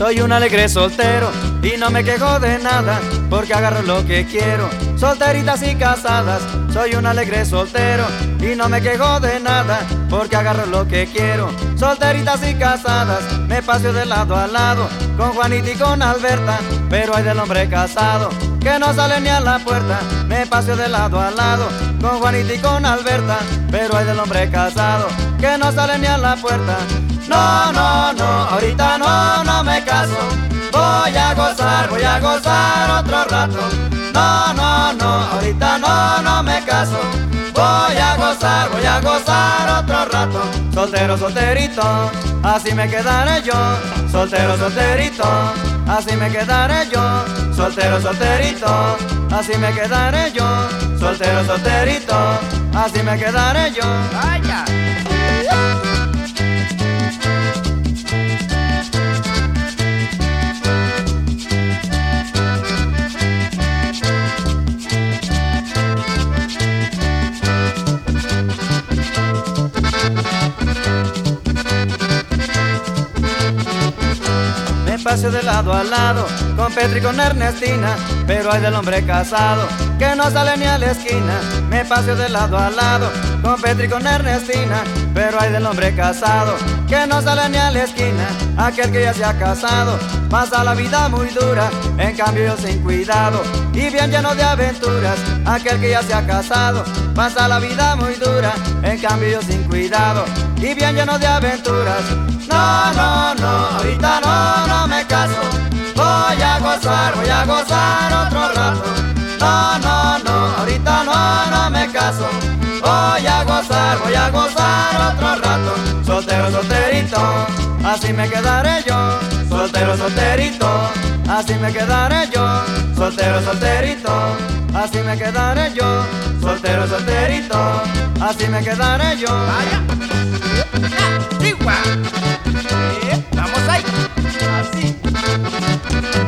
Soy un alegre soltero y no me quejo de nada, porque agarro lo que quiero, solteritas y casadas. Soy un alegre soltero y no me quejo de nada, porque agarro lo que quiero, solteritas y casadas. Me paseo de lado a lado con Juanita y con Alberta, pero hay del hombre casado que no sale ni a la puerta. Me paseo de lado a lado con Juanita y con Alberta, pero hay del hombre casado que no sale ni a la puerta. No, no, no, ahorita no, no me caso. Voy a gozar otro rato. No, no, no, ahorita no, no me caso. Voy a gozar otro rato. Soltero, solterito, así me quedaré yo. Soltero, solterito, así me quedaré yo. Soltero, solterito, así me quedaré yo. Soltero, solterito, así me quedaré yo. Vaya. Paseo de lado a lado con Petri y con Ernestina, pero hay del hombre casado que no sale ni a la esquina. Me paseo de lado a lado con Petri y con Ernestina, pero hay del hombre casado que no sale ni a la esquina. Aquel que ya se ha casado pasa la vida muy dura, en cambio yo sin cuidado y bien lleno de aventuras. Aquel que ya se ha casado pasa la vida muy dura, en cambio yo sin cuidado y bien lleno de aventuras. No, no, no, ahorita no, no me caso. Voy a gozar otro rato. No, no, no, ahorita no, no me caso. Voy a gozar otro rato. Soltero, solterito, así me quedaré yo. Soltero, solterito, así me quedaré yo. Soltero, solterito, así me quedaré yo. Soltero, solterito, así me quedaré yo. Vaya. Igual. Vamos ahí. Así.